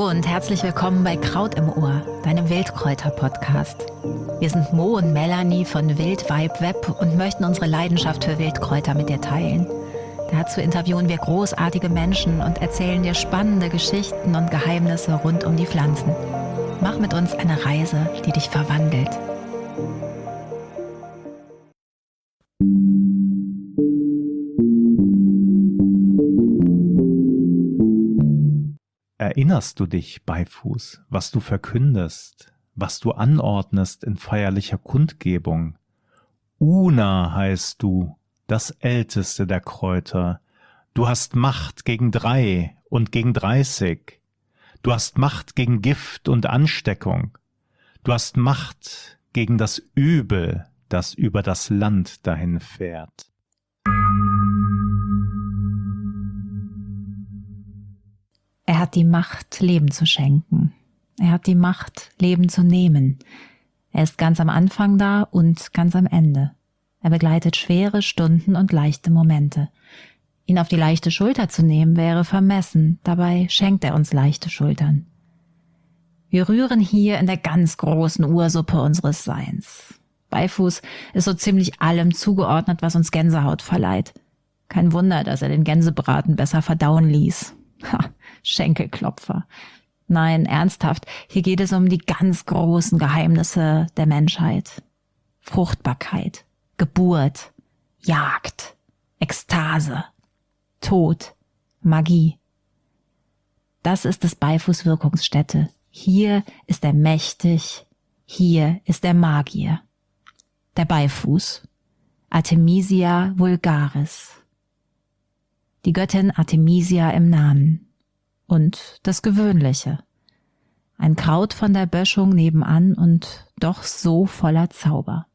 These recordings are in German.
Hallo und herzlich willkommen bei Kraut im Ohr, deinem Wildkräuter-Podcast. Wir sind Mo und Melanie von Wild Vibe Web und möchten unsere Leidenschaft für Wildkräuter mit dir teilen. Dazu interviewen wir großartige Menschen und erzählen dir spannende Geschichten und Geheimnisse rund um die Pflanzen. Mach mit uns eine Reise, die dich verwandelt. Erinnerst du dich, Beifuß, was du verkündest, was du anordnest in feierlicher Kundgebung? Una heißt du, das älteste der Kräuter. Du hast Macht gegen 3 und gegen 30. Du hast Macht gegen Gift und Ansteckung. Du hast Macht gegen das Übel, das über das Land dahin fährt. Er hat die Macht, Leben zu schenken. Er hat die Macht, Leben zu nehmen. Er ist ganz am Anfang da und ganz am Ende. Er begleitet schwere Stunden und leichte Momente. Ihn auf die leichte Schulter zu nehmen, wäre vermessen. Dabei schenkt er uns leichte Schultern. Wir rühren hier in der ganz großen Ursuppe unseres Seins. Beifuß ist so ziemlich allem zugeordnet, was uns Gänsehaut verleiht. Kein Wunder, dass er den Gänsebraten besser verdauen ließ. Ha, Schenkelklopfer. Nein, ernsthaft, hier geht es um die ganz großen Geheimnisse der Menschheit. Fruchtbarkeit, Geburt, Jagd, Ekstase, Tod, Magie. Das ist des Beifuß Wirkungsstätte. Hier ist er mächtig, hier ist er Magier. Der Beifuß, Artemisia vulgaris. Die Göttin Artemisia im Namen. Und das Gewöhnliche. Ein Kraut von der Böschung nebenan und doch so voller Zauber.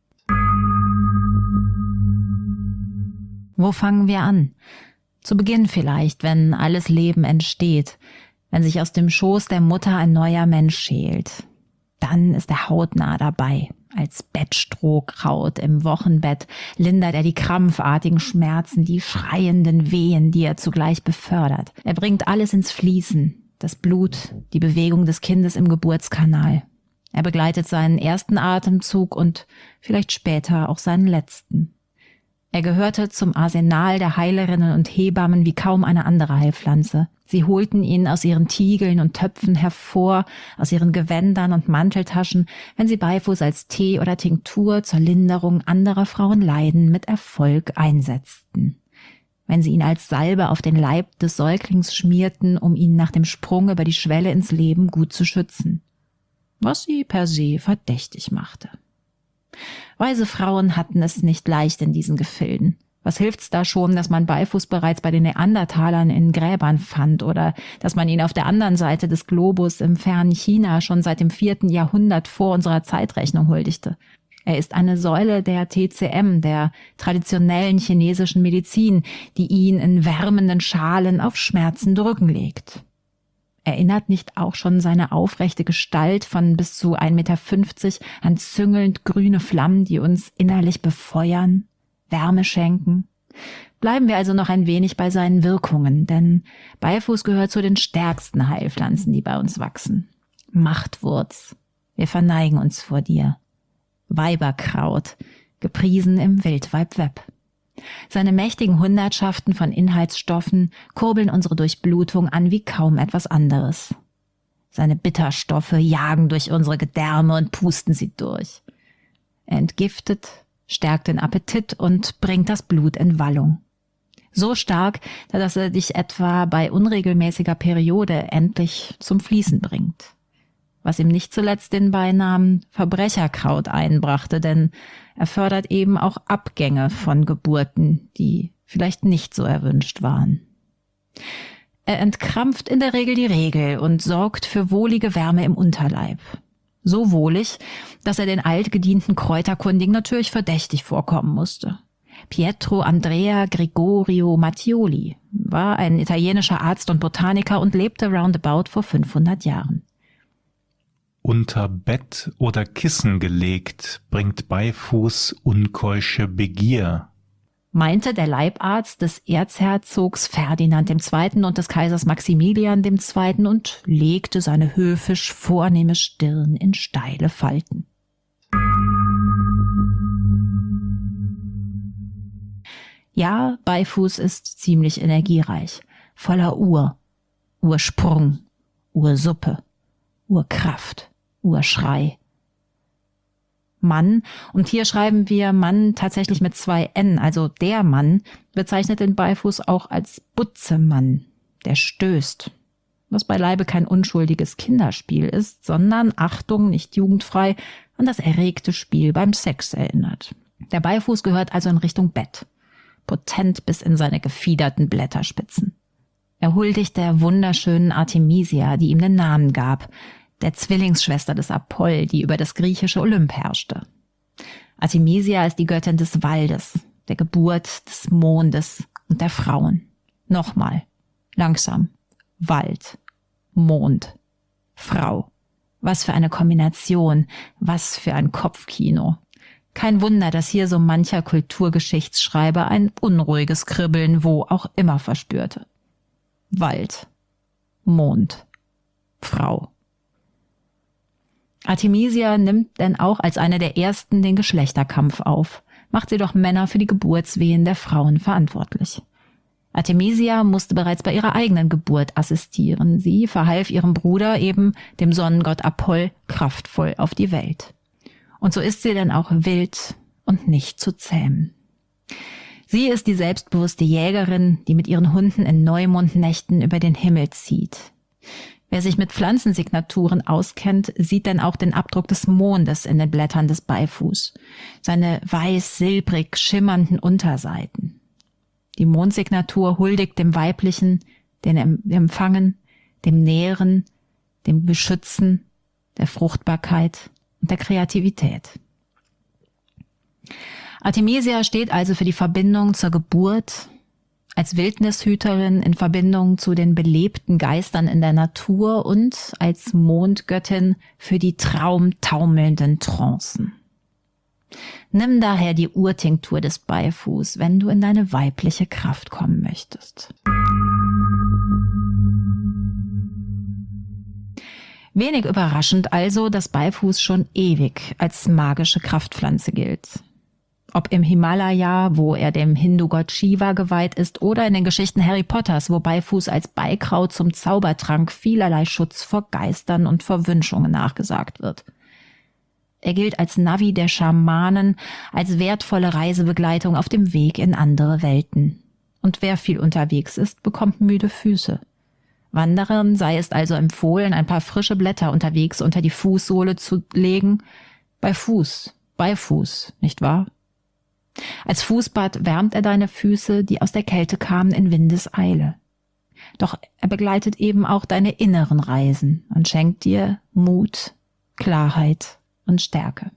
Wo fangen wir an? Zu Beginn vielleicht, wenn alles Leben entsteht, wenn sich aus dem Schoß der Mutter ein neuer Mensch schält. Dann ist er hautnah dabei. Als Bettstrohkraut im Wochenbett lindert er die krampfartigen Schmerzen, die schreienden Wehen, die er zugleich befördert. Er bringt alles ins Fließen, das Blut, die Bewegung des Kindes im Geburtskanal. Er begleitet seinen ersten Atemzug und vielleicht später auch seinen letzten. Er gehörte zum Arsenal der Heilerinnen und Hebammen wie kaum eine andere Heilpflanze. Sie holten ihn aus ihren Tiegeln und Töpfen hervor, aus ihren Gewändern und Manteltaschen, wenn sie Beifuß als Tee oder Tinktur zur Linderung anderer Frauen Leiden mit Erfolg einsetzten. Wenn sie ihn als Salbe auf den Leib des Säuglings schmierten, um ihn nach dem Sprung über die Schwelle ins Leben gut zu schützen. Was sie per se verdächtig machte. Weise Frauen hatten es nicht leicht in diesen Gefilden. Was hilft's da schon, dass man Beifuß bereits bei den Neandertalern in Gräbern fand oder dass man ihn auf der anderen Seite des Globus im fernen China schon seit dem 4. Jahrhundert vor unserer Zeitrechnung huldigte? Er ist eine Säule der TCM, der traditionellen chinesischen Medizin, die ihn in wärmenden Schalen auf schmerzende Rücken legt. Erinnert nicht auch schon seine aufrechte Gestalt von bis zu 1,50 Meter an züngelnd grüne Flammen, die uns innerlich befeuern, Wärme schenken? Bleiben wir also noch ein wenig bei seinen Wirkungen, denn Beifuß gehört zu den stärksten Heilpflanzen, die bei uns wachsen. Machtwurz, wir verneigen uns vor dir. Weiberkraut, gepriesen im Wild Vibe Web. Seine mächtigen Hundertschaften von Inhaltsstoffen kurbeln unsere Durchblutung an wie kaum etwas anderes. Seine Bitterstoffe jagen durch unsere Gedärme und pusten sie durch. Er entgiftet, stärkt den Appetit und bringt das Blut in Wallung. So stark, dass er dich etwa bei unregelmäßiger Periode endlich zum Fließen bringt. Was ihm nicht zuletzt den Beinamen Verbrecherkraut einbrachte, denn er fördert eben auch Abgänge von Geburten, die vielleicht nicht so erwünscht waren. Er entkrampft in der Regel die Regel und sorgt für wohlige Wärme im Unterleib. So wohlig, dass er den altgedienten Kräuterkundigen natürlich verdächtig vorkommen musste. Pietro Andrea Gregorio Mattioli war ein italienischer Arzt und Botaniker und lebte roundabout vor 500 Jahren. Unter Bett oder Kissen gelegt, bringt Beifuß unkeusche Begier. meinte der Leibarzt des Erzherzogs Ferdinand II. Und des Kaisers Maximilian II. Und legte seine höfisch vornehme Stirn in steile Falten. Ja, Beifuß ist ziemlich energiereich, voller Ursprung, Ursuppe, Urkraft, Urschrei. Mann, und hier schreiben wir Mann tatsächlich mit 2 N, also der Mann, bezeichnet den Beifuß auch als Butzemann, der stößt, was beileibe kein unschuldiges Kinderspiel ist, sondern, Achtung, nicht jugendfrei, an das erregte Spiel beim Sex erinnert. Der Beifuß gehört also in Richtung Bett, potent bis in seine gefiederten Blätterspitzen. Er huldigt der wunderschönen Artemisia, die ihm den Namen gab, der Zwillingsschwester des Apoll, die über das griechische Olymp herrschte. Artemisia ist die Göttin des Waldes, der Geburt, des Mondes und der Frauen. Nochmal, langsam, Wald, Mond, Frau. Was für eine Kombination, was für ein Kopfkino. Kein Wunder, dass hier so mancher Kulturgeschichtsschreiber ein unruhiges Kribbeln wo auch immer verspürte. Wald, Mond, Frau. Artemisia nimmt denn auch als eine der ersten den Geschlechterkampf auf, macht sie doch Männer für die Geburtswehen der Frauen verantwortlich. Artemisia musste bereits bei ihrer eigenen Geburt assistieren. Sie verhalf ihrem Bruder, eben dem Sonnengott Apoll, kraftvoll auf die Welt. Und so ist sie denn auch wild und nicht zu zähmen. Sie ist die selbstbewusste Jägerin, die mit ihren Hunden in Neumondnächten über den Himmel zieht. Wer sich mit Pflanzensignaturen auskennt, sieht denn auch den Abdruck des Mondes in den Blättern des Beifuß, seine weiß-silbrig schimmernden Unterseiten. Die Mondsignatur huldigt dem Weiblichen, dem Empfangen, dem Nähren, dem Beschützen, der Fruchtbarkeit und der Kreativität. Artemisia steht also für die Verbindung zur Geburt, als Wildnishüterin in Verbindung zu den belebten Geistern in der Natur und als Mondgöttin für die traumtaumelnden Trancen. Nimm daher die Urtinktur des Beifuß, wenn du in deine weibliche Kraft kommen möchtest. Wenig überraschend also, dass Beifuß schon ewig als magische Kraftpflanze gilt. Ob im Himalaya, wo er dem Hindu-Gott Shiva geweiht ist, oder in den Geschichten Harry Potters, wo Beifuß als Beikraut zum Zaubertrank vielerlei Schutz vor Geistern und Verwünschungen nachgesagt wird. Er gilt als Navi der Schamanen, als wertvolle Reisebegleitung auf dem Weg in andere Welten. Und wer viel unterwegs ist, bekommt müde Füße. Wanderern sei es also empfohlen, ein paar frische Blätter unterwegs unter die Fußsohle zu legen. Beifuß, nicht wahr? Als Fußbad wärmt er deine Füße, die aus der Kälte kamen, in Windeseile. Doch er begleitet eben auch deine inneren Reisen und schenkt dir Mut, Klarheit und Stärke.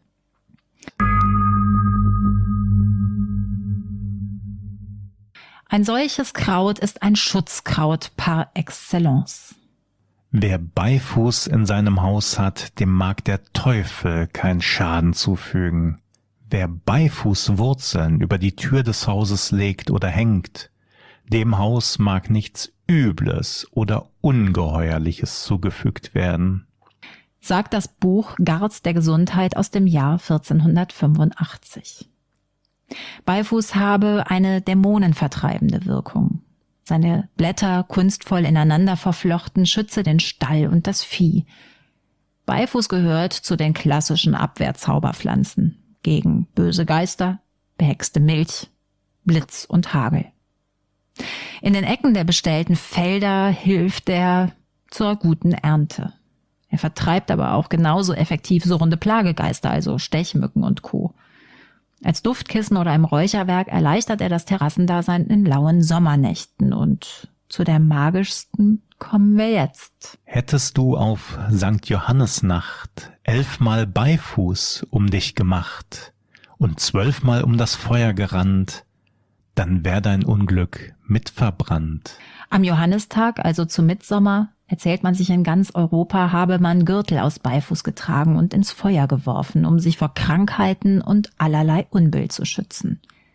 Ein solches Kraut ist ein Schutzkraut par excellence. Wer Beifuß in seinem Haus hat, dem mag der Teufel keinen Schaden zufügen. Wer Beifußwurzeln über die Tür des Hauses legt oder hängt, dem Haus mag nichts Übles oder Ungeheuerliches zugefügt werden, sagt das Buch Garz der Gesundheit aus dem Jahr 1485. Beifuß habe eine dämonenvertreibende Wirkung. Seine Blätter, kunstvoll ineinander verflochten, schütze den Stall und das Vieh. Beifuß gehört zu den klassischen Abwehrzauberpflanzen gegen böse Geister, behexte Milch, Blitz und Hagel. In den Ecken der bestellten Felder hilft er zur guten Ernte. Er vertreibt aber auch genauso effektiv surrende Plagegeister, also Stechmücken und Co. Als Duftkissen oder im Räucherwerk erleichtert er das Terrassendasein in lauen Sommernächten. Und zu der magischsten kommen wir jetzt. Hättest du auf St. Johannesnacht 11-mal Beifuß um dich gemacht und 12-mal um das Feuer gerannt, dann wär dein Unglück mitverbrannt. Am Johannistag, also zu Mittsommer, erzählt man sich in ganz Europa, habe man Gürtel aus Beifuß getragen und ins Feuer geworfen, um sich vor Krankheiten und allerlei Unbill zu schützen.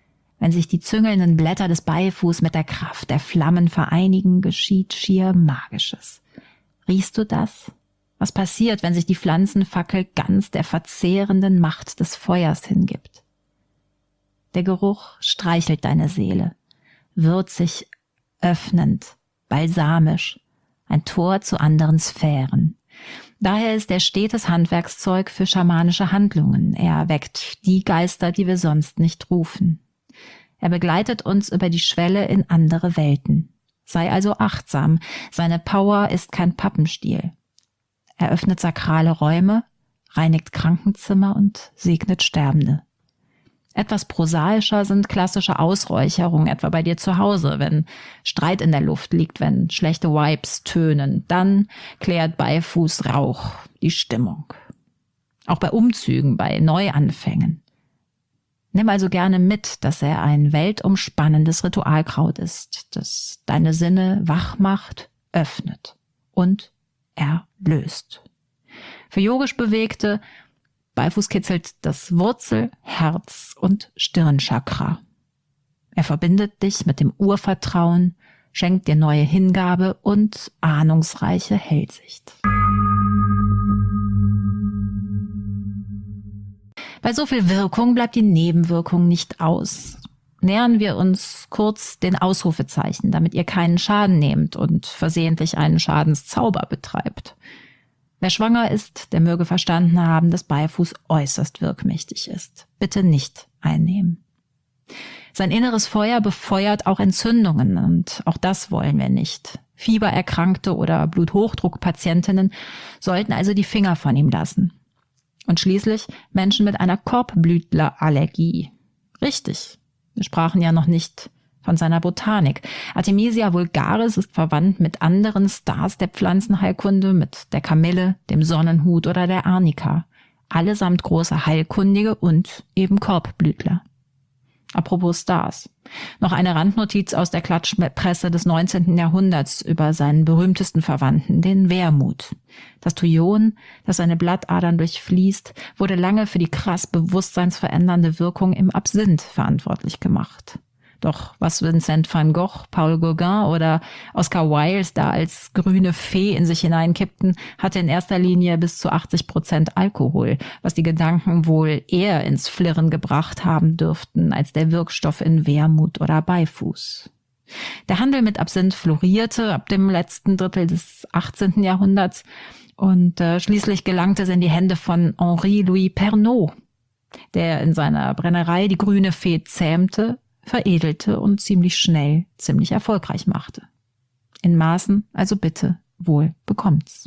Wenn sich die züngelnden Blätter des Beifuß mit der Kraft der Flammen vereinigen, geschieht schier Magisches. Riechst du das? Was passiert, wenn sich die Pflanzenfackel ganz der verzehrenden Macht des Feuers hingibt? Der Geruch streichelt deine Seele, würzig, öffnend, balsamisch, ein Tor zu anderen Sphären. Daher ist er stetes Handwerkszeug für schamanische Handlungen. Er weckt die Geister, die wir sonst nicht rufen. Er begleitet uns über die Schwelle in andere Welten. Sei also achtsam, seine Power ist kein Pappenstiel. Er öffnet sakrale Räume, reinigt Krankenzimmer und segnet Sterbende. Etwas prosaischer sind klassische Ausräucherungen, etwa bei dir zu Hause, wenn Streit in der Luft liegt, wenn schlechte Vibes tönen, dann klärt Beifuß Rauch die Stimmung. Auch bei Umzügen, bei Neuanfängen. Nimm also gerne mit, dass er ein weltumspannendes Ritualkraut ist, das deine Sinne wach macht, öffnet und erlöst. Für yogisch Bewegte, Beifuß kitzelt das Wurzel-, Herz- und Stirnchakra. Er verbindet dich mit dem Urvertrauen, schenkt dir neue Hingabe und ahnungsreiche Hellsicht. Bei so viel Wirkung bleibt die Nebenwirkung nicht aus. Nähern wir uns kurz den Ausrufezeichen, damit ihr keinen Schaden nehmt und versehentlich einen Schadenszauber betreibt. Wer schwanger ist, der möge verstanden haben, dass Beifuß äußerst wirkmächtig ist. Bitte nicht einnehmen. Sein inneres Feuer befeuert auch Entzündungen und auch das wollen wir nicht. Fiebererkrankte oder Bluthochdruckpatientinnen sollten also die Finger von ihm lassen. Und schließlich Menschen mit einer Korbblütlerallergie. Richtig, wir sprachen ja noch nicht von seiner Botanik. Artemisia vulgaris ist verwandt mit anderen Stars der Pflanzenheilkunde, mit der Kamille, dem Sonnenhut oder der Arnika. Allesamt große Heilkundige und eben Korbblütler. Apropos Stars. Noch eine Randnotiz aus der Klatschpresse des 19. Jahrhunderts über seinen berühmtesten Verwandten, den Wermut. Das Thujon, das seine Blattadern durchfließt, wurde lange für die krass bewusstseinsverändernde Wirkung im Absinth verantwortlich gemacht. Doch was Vincent van Gogh, Paul Gauguin oder Oscar Wilde da als grüne Fee in sich hineinkippten, hatte in erster Linie bis zu 80% Alkohol, was die Gedanken wohl eher ins Flirren gebracht haben dürften als der Wirkstoff in Wermut oder Beifuß. Der Handel mit Absinth florierte ab dem letzten Drittel des 18. Jahrhunderts und schließlich gelangte es in die Hände von Henri-Louis Pernod, der in seiner Brennerei die grüne Fee zähmte, veredelte und ziemlich schnell ziemlich erfolgreich machte. In Maßen, also bitte, wohl bekommt's.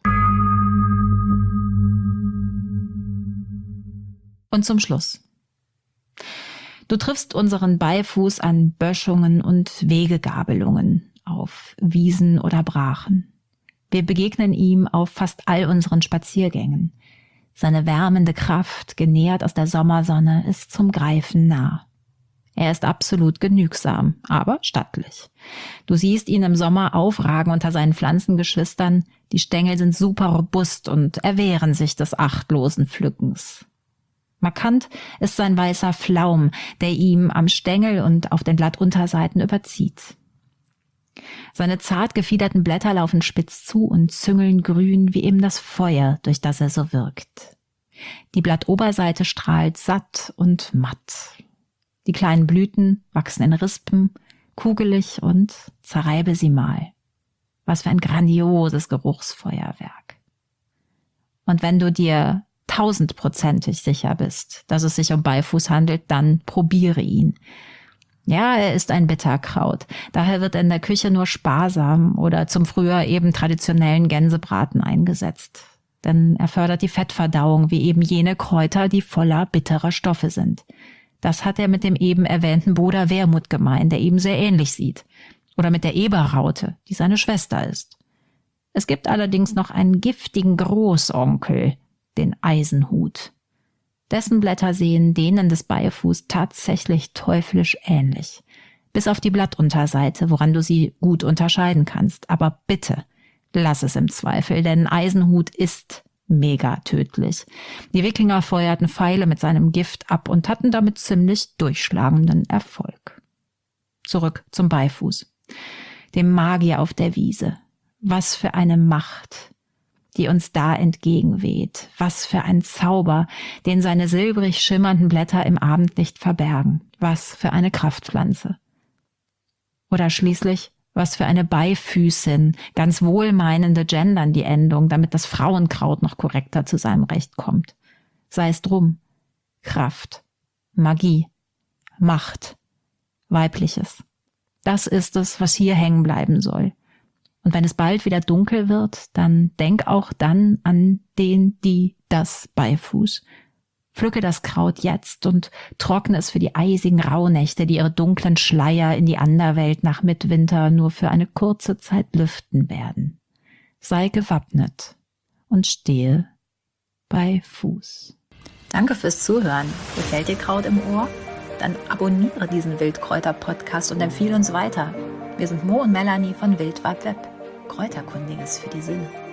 Und zum Schluss. Du triffst unseren Beifuß an Böschungen und Wegegabelungen, auf Wiesen oder Brachen. Wir begegnen ihm auf fast all unseren Spaziergängen. Seine wärmende Kraft, genährt aus der Sommersonne, ist zum Greifen nah. Er ist absolut genügsam, aber stattlich. Du siehst ihn im Sommer aufragen unter seinen Pflanzengeschwistern. Die Stängel sind super robust und erwehren sich des achtlosen Pflückens. Markant ist sein weißer Flaum, der ihm am Stängel und auf den Blattunterseiten überzieht. Seine zart gefiederten Blätter laufen spitz zu und züngeln grün wie eben das Feuer, durch das er so wirkt. Die Blattoberseite strahlt satt und matt. Die kleinen Blüten wachsen in Rispen, kugelig und zerreibe sie mal. Was für ein grandioses Geruchsfeuerwerk. Und wenn du dir 1000%ig sicher bist, dass es sich um Beifuß handelt, dann probiere ihn. Ja, er ist ein Bitterkraut. Daher wird in der Küche nur sparsam oder zum früher eben traditionellen Gänsebraten eingesetzt. Denn er fördert die Fettverdauung wie eben jene Kräuter, die voller bitterer Stoffe sind. Das hat er mit dem eben erwähnten Bruder Wermut gemein, der ihm sehr ähnlich sieht. Oder mit der Eberraute, die seine Schwester ist. Es gibt allerdings noch einen giftigen Großonkel, den Eisenhut. Dessen Blätter sehen denen des Beifuß tatsächlich teuflisch ähnlich. Bis auf die Blattunterseite, woran du sie gut unterscheiden kannst. Aber bitte, lass es im Zweifel, denn Eisenhut ist mega tödlich. Die Wikinger feuerten Pfeile mit seinem Gift ab und hatten damit ziemlich durchschlagenden Erfolg. Zurück zum Beifuß, dem Magier auf der Wiese. Was für eine Macht, die uns da entgegenweht. Was für ein Zauber, den seine silbrig schimmernden Blätter im Abendlicht verbergen. Was für eine Kraftpflanze. Oder schließlich, was für eine Beifüßin, ganz wohlmeinende gendern die Endung, damit das Frauenkraut noch korrekter zu seinem Recht kommt. Sei es drum. Kraft, Magie, Macht, Weibliches. Das ist es, was hier hängen bleiben soll. Und wenn es bald wieder dunkel wird, dann denk auch dann an das Beifuß. Pflücke das Kraut jetzt und trockne es für die eisigen Rauhnächte, die ihre dunklen Schleier in die Anderwelt nach Mitwinter nur für eine kurze Zeit lüften werden. Sei gewappnet und stehe bei Fuß. Danke fürs Zuhören. Gefällt dir Kraut im Ohr? Dann abonniere diesen Wildkräuter-Podcast und empfehle uns weiter. Wir sind Mo und Melanie von Wildwab Web. Kräuterkundiges für die Sinne.